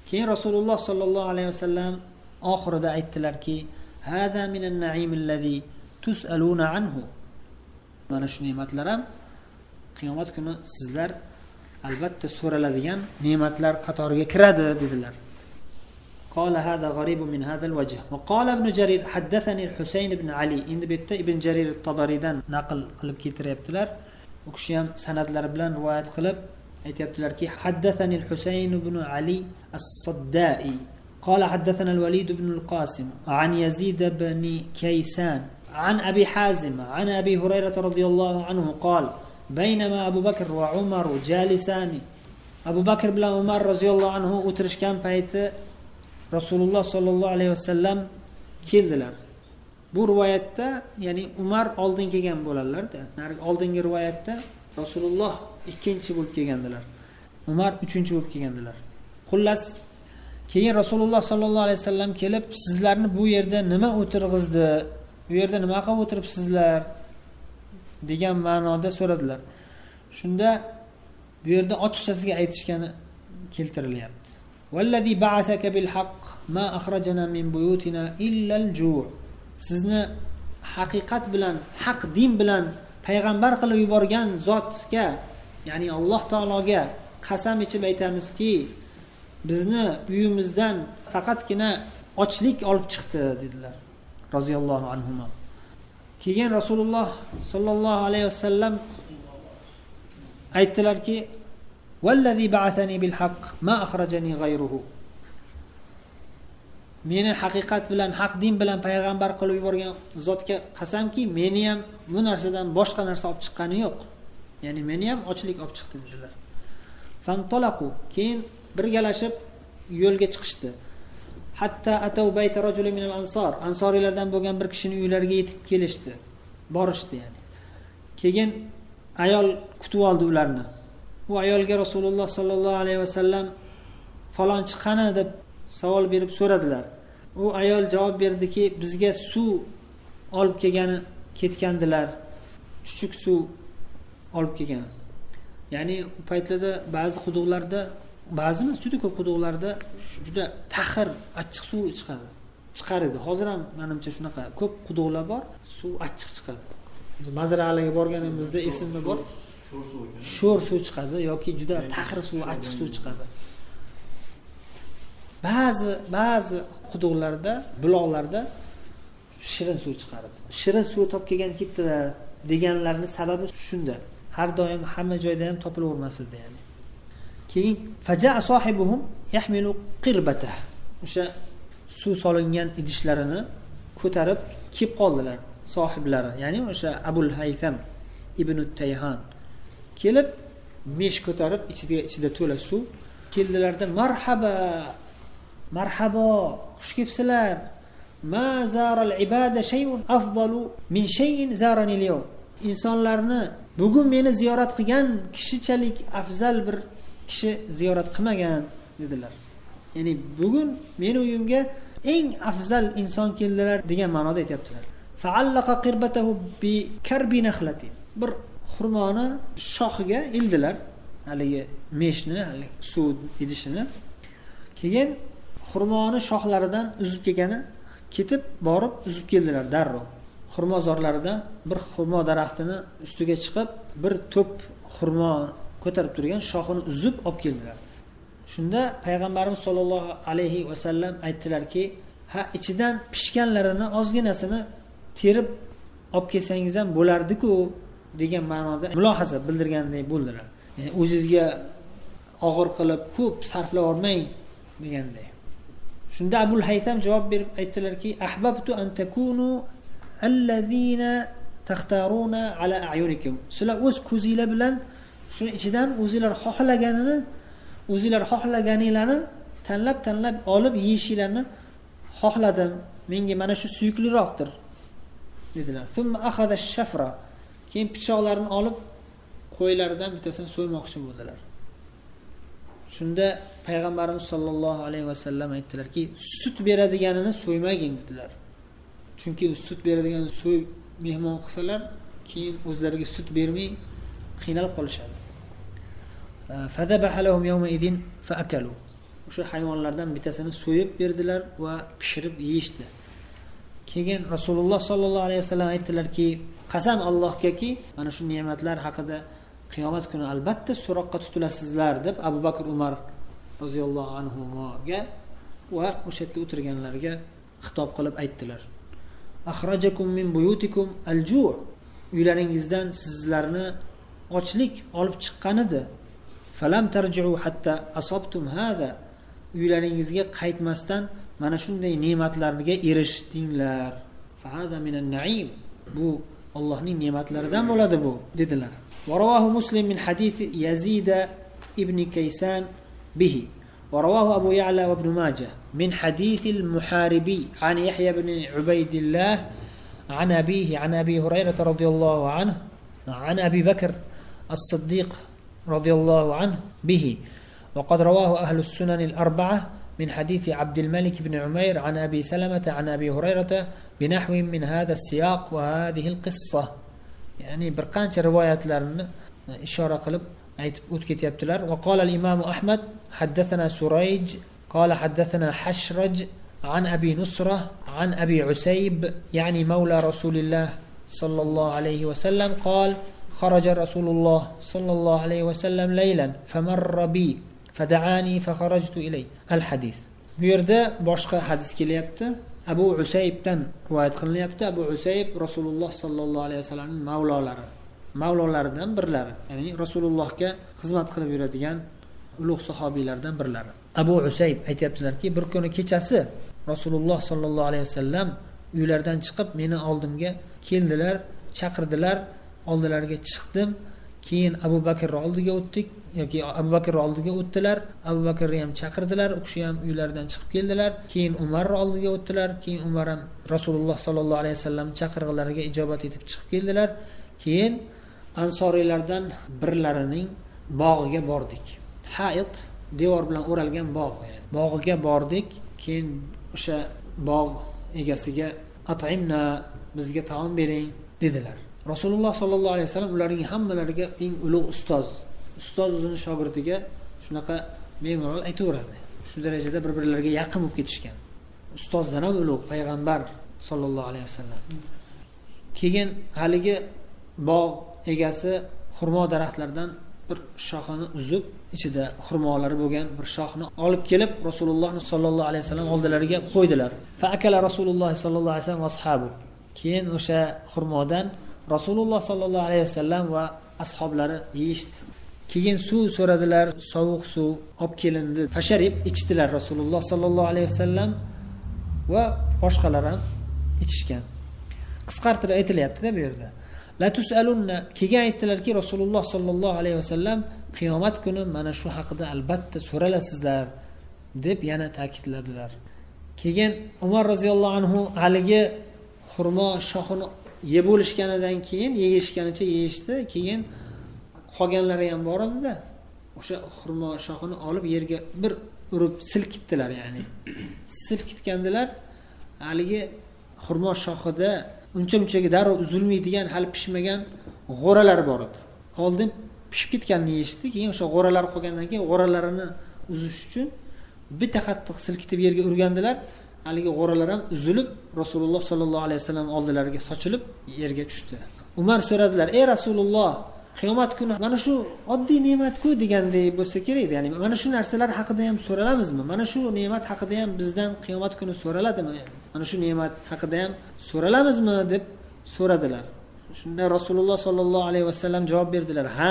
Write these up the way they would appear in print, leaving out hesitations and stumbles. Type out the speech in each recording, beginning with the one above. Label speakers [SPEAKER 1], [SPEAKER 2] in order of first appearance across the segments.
[SPEAKER 1] Keyin Rasululloh sallallohu alayhi vasallam oxirida aytdilarki, hada minan na'imillazi tus'aluna anhu. Mana shu ne'matlar ham qiyomat kuni sizlar albatta so'raladigan ne'matlar qatoriga kiradi dedilar. قال هذا غريب من هذا الوجه. وقال ابن جرير حدثني الحسين بن علي. endi bu yerda Ibn Jarir at-Tabaridan naql qilib keltiryaptilar. U kishi ham sanadlari bilan rivoyat qilib aytayaptilarki, حدثني الحسين بن علي الصدائي قال حدثنا الوليد بن القاسم عن يزيد بن كيسان عن أبي حازم عن أبي هريرة رضي الله عنه قال بينما أبو بكر وعمر جالسان. أبو بكر بن عمر رضي الله عنه o'tirishgan payti Rasululloh sallallohu alayhi vasallam keldilar. Bu rivoyatda, ya'ni Umar oldin kelgan bo'ladilar-da. Oldingi rivoyatda Rasululloh ikkinchi bo'lib kelgandilar. Umar uchinchi bo'lib kelgandilar. Xullas, keyin Rasululloh sallallohu alayhi vasallam kelib, sizlarni bu yerda nima o'tirg'izdi? Bu yerda nima qilib o'tiribsizlar? degan ma'noda so'radilar. Shunda bu yerda ochiqchasiga aytishgani keltirilyapti. Vallazi ba'athaka bil haqq ma akhrajana min buyutina illa al-ju'. Sizni haqiqat bilan, haq din bilan payg'ambar qilib yuborgan zotga, ya'ni Alloh taologa qasam ichib aytamizki, bizni uyimizdan faqatgina ochlik olib chiqdi dedilar. Roziyallohu anhum. Keyin Rasululloh sallallohu alayhi vasallam aytdilarki, vallazi ba'athani bil haqq ma akhrajani ghayruhu. Meni haqiqat bilan, haq din bilan payg'ambar qilib yuborgan zotga qasamki, meni ham bu narsadan boshqa narsa olib chiqqani yo'q. Ya'ni meni ham ochlik olib chiqdi dedilar. Fantalaqu, keyin birgalashib yo'lga chiqishdi. Hatta atav bayta rajulin min al-ansar. Ansorilardan bo'lgan bir kishining uylariga yetib kelishdi. Borishdi ya'ni. Keyin ayol kutib oldi ularni. Bu ayolga Rasululloh sallallohu alayhi vasallam falonchi qani deb savol berib so'radilar. U ayol javob berdiki, bizga suv olib ketgandilar. Chuchuk suv olib kelgan. Ya'ni u paytlarda ba'zi quduqlarda, ba'zi emas, juda ko'p quduqlarda juda taxir, achchiq suv chiqar edi. Hozir ham menimcha shunaqa ko'p quduqlar bor, suv achchiq chiqadi. Mazra'alarga borganimizda esimda bor. Sho'r suv chiqadi yoki juda taxir suv, achchiq suv chiqadi. Ba'zi quduqlarda, buloqlarda shirin suv chiqaradi. Shirin suv topib kelgan ketdilar deganlarning sababi shunda. Har doim hamma joyda ham topilavermas edi ya'ni. Keyin faja'a sohibuhum yahmilu qirbata. O'sha suv solingan idishlarini ko'tarib kelib qoldilar sohiblari, ya'ni o'sha Abul Haytham ibn Tayhan kelib mesh ko'tarib ichida to'la suv keldilarda, marhaba, xush kelibsizlar. Ma zaral ibada shay'un afdalu min shay'in zarani al-yawm. Insonlarni bugun meni ziyorat qilgan kishichalik afzal bir kishi ziyorat qilmagan dedilar. Ya'ni bugun meni uyimga eng afzal inson keldilar degan ma'noda aytibdilar. Fa'allaqa qirbatahu bi karbi nakhlati. Bir xurmoni shoxiga ildilar, haligi meshni, haligi suv idishini. Keyin xurmoni shoxlaridan uzib ketib borib uzib keldilar darrov. Xurmozorlaridan bir xurmo daraxtini ustiga chiqib, bir to'p xurmo ko'tarib turgan shoxini uzib olib keldilar. Shunda payg'ambarimiz sollallohu alayhi vasallam aytdilarki, ha, ichidan pishganlarini ozginasini terib olib kelsangiz ham bo'lardi-ku degan ma'noda mulohaza bildirgandek bo'ldilar. Ya'ni o'zingizga og'ir qilib ko'p sarflab olmang deganday. Shunda Abul Haytham javob berib aytdilarki, ahbabtu an takunu allazina taxtaruna ala a'yunikum. Sizlar o'z ko'zingizlar bilan shuni ichidan o'zingizlar xohlaganinglarni tanlab olib yeyishinglarni xohladim. Menga mana shu suyukliroqdir dedilar. Thumma akhadha ash-shafra. Keyin pichoqlarini olib qo'ylaridan bittasini so'ymoqchi bo'ldilar. Shunda payg'ambarimiz sollallohu alayhi vasallam aytdilarki, sut beradiganini so'ymagin dedilar. Chunki sut beradigan so'y mehmon qilsalar, keyin o'zlariga sut bermay qiynalib qolishadi. Fadabaha lahum yawma idin faakalu. o'sha hayvonlardan bittasini so'yib berdilar va pishirib yeyishdi. Keyin Rasululloh sollallohu alayhi vasallam aytdilarki, qasam Allohgaki, mana shu ne'matlar haqida qiyomat kuni albatta so'roqqa tutilasizlar deb Abu Bakr Umar roziyallohu anhuga va o'sha yerda o'tirganlarga xitob qilib aytdilar. Akhrajakum min buyutikum al-ju'. Uylaringizdan sizlarni ochlik olib chiqqan edi. Falam tarji'u hatta asabtum hada. Uylaringizga qaytmasdan mana shunday ne'matlarga erishdinglar. Fa hada minan na'im. Bu Allohning ne'matlaridan bo'ladi bu dedilar. Va rawahu Muslim min hadith Yazid ibn Kaysan bihi. Wa rawahu Abu Ya'la wa Ibn Majah min hadith al-Muharibi an Yahya ibn Ubaydillah عن أبيه عن أبي هريرة رضي الله عنه عن أبي بكر الصديق رضي الله عنه به. وقد رواه أهل السنن الأربعة من حديث عبد الملك بن عمير عن أبي سلمة عن أبي هريرة بنحو من هذا السياق وهذه القصة. يعني برقانش روايات لرن إشارة قلب يبتلر. وقال الإمام أحمد حدثنا سريج قال حدثنا حشرج عن أبي نصرة عن أبي عسيب يعني مولى رسول الله صلى الله عليه وسلم قال خرج رسول الله صلى الله عليه وسلم ليلا فمر بي فدعاني فخرجت إليه. الحديث. Bu yerda boshqa hadis kelyapti. Abu Usaybdan rivoyat qilinyapti. Abu Usayb Rasululloh sallallohu alayhi vasallamning mavlolaridan birlari. Ya'ni Rasulullohga xizmat qilib yuradigan ulug' sahobiylardan birlari. Abu Usayb aytayaptilarki, bir kuni kechasi Rasululloh sallallohu alayhi vasallam uylaridan chiqib meni oldimga keldilar, chaqirdilar, oldilariga chiqdim. Keyin Abu Bakr oldiga o'tdik yoki Abu Bakr oldiga o'tdilar. Abu Bakrni ham chaqirdilar, u kishi ham uylaridan chiqib keldilar. Keyin Umar oldiga o'tdilar. Keyin Umar ham Rasululloh sallallohu alayhi vasallam chaqirig'lariga ijobat etib chiqib keldilar. Keyin ansoriylardan birlarining bog'iga bordik. Hayit devor bilan o'ralgan bog'. Bog'iga bordik. Keyin o'sha bog' egasiga at'imna, bizga taom bering dedilar. Rasululloh sallallohu alayhi vasallam ularning hammalariga eng ulug' ustoz o'zining shogirdiga shunaqa bemalol aytaveradi. Shu darajada bir-birlariga yaqin bo'lib ketishgan. Ustozdan ham ulug' payg'ambar sallallohu alayhi vasallam. Keyin haligi bog' egasi xurmo daraxtlaridan bir shoxini uzib, ichida xurmolari bo'lgan bir shoxni olib kelib Rasululloh sallallohu alayhi vasallam oldilariga qo'ydilar. Fa akala Rasululloh sallallohu alayhi vasallam ashabu. Keyin o'sha xurmodan Rasululloh sallallohu alayhi vasallam va ashablari yeyishdi. Keyin suv so'radilar, sovuq suv olib kelindi. Fasharib ichdilar Rasululloh sallallohu alayhi vasallam va boshqalar ham ichishgan. Qisqartirib aytilyapti-da bu yerda. La tusalunna, keyin aytdilarki Rasululloh sallallohu alayhi vasallam qiyomat kuni mana shu haqida albatta so'ralasizlar deb yana ta'kidladilar. Keyin Umar roziyallohu anhu haligi xurmo shoxini yeb bo'lishganidan keyin yeyishganicha yeyishdi. Keyin qolganlari ham bor edi-da. O'sha xurmo shoxini olib yerga bir urib silkitdilar, ya'ni. Silkitgandilar. Haligi xurmo shoxida uncha-munchaga darrov uzilmaydigan, hali pishmagan g'oralar bor edi. Oldin pishib ketganini yeyishdi, keyin o'sha g'oralar qolgandan keyin g'oralarini uzish uchun bitta qattiq silkitib yerga urgandilar. Haligi g'oralar ham uzilib, Rasululloh sallallohu alayhi vasallam oldilariga sochilib yerga tushdi. Umar so'radilar: "Ey Rasululloh, qiyomat kuni mana shu oddiy ne'mat-ku degandek bo'lsa kerak, ya'ni mana shu narsalar haqida ham so'ralamizmi? Mana shu ne'mat haqida ham bizdan qiyomat kuni so'raladimi? Mana shu ne'mat haqida ham so'ralamizmi?" deb so'radilar. Shunda Rasululloh sallallohu alayhi vasallam javob berdilar: "Ha,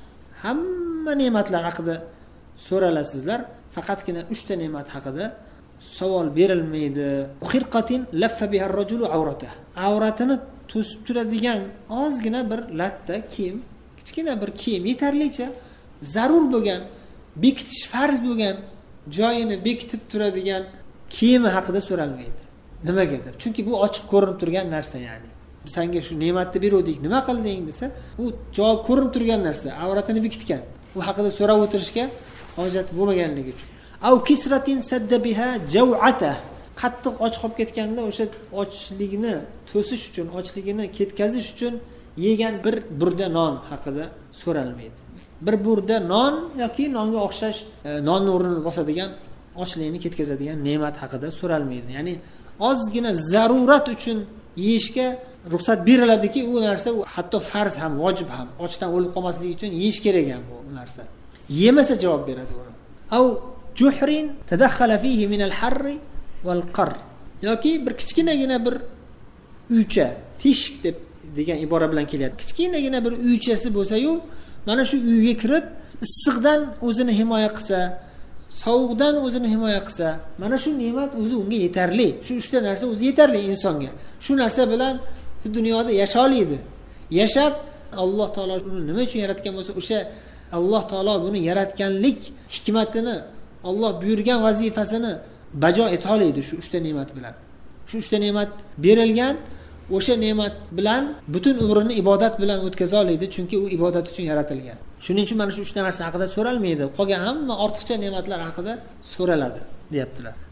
[SPEAKER 1] hamma ne'matlar haqida so'ralasizlar, faqatgina 3 ta ne'mat haqida savol berilmaydi. Xirqatin laffa biha ar-rajulu awratah. Avratini to'sib turadigan ozgina bir latta kiyim, kichkina bir kiyim, yetarlicha zarur bo'lgan, bekitish farz bo'lgan joyini bekitib turadigan kiyimi haqida so'ralmaydi. Nimaga deb? Chunki bu ochiq ko'rinib turgan narsa, ya'ni. Senga shu ne'matni beruvdik, nima qilding desa, bu javob ko'rinib turgan narsa, avratini bekitgan. Bu haqida so'rab o'tirishga hojat bo'lmaganligi uchun. Aw kisratin sadda biha jaw'ata. Qattiq och qolib ketganda o'sha ochlikni to'sish uchun, ochligini ketkazish uchun yegan bir burda non haqida so'ralmaydi. Bir burda non yoki nonga o'xshash nonning o'rnini bosadigan ochlikni ketkazadigan ne'mat haqida so'ralmaydi. Ya'ni ozgina zarurat uchun yeyishga ruxsat beriladiki, u narsa hatto farz ham, vojib ham, ochdan o'lib qolmaslik uchun yeyish kerak ham bu narsa. Yemasa javob beradi uni. Au juhrin tadakhala fihi min al-harr wal-qar. yoki bir kichkinagina bir uycha, teshik degan ibora bilan kelyapti. Kichkinagina bir uychasi bo'lsa-yu, mana shu uyga kirib issiqdan o'zini himoya qilsa, sovuqdan o'zini himoya qilsa, mana shu ne'mat o'zi unga yetarli. Shu uchta narsa o'zi yetarli insonga. Shu narsa bilan dunyoda yasholaydi. Yashab Alloh taolo uni nima uchun yaratgan bo'lsa, o'sha Alloh taolo buni yaratganlik hikmatini, Alloh buyurgan vazifasini bajo eta oladi shu uchta ne'mat bilan. Shu uchta ne'mat berilgan, o'sha ne'mat bilan butun umrini ibodat bilan o'tkaza oladi, chunki u ibodat uchun yaratilgan. Shuning uchun mana shu uchta narsa haqida so'ralmaydi. Qolgan hamma ortiqcha ne'matlar haqida so'raladi, deyaptilar.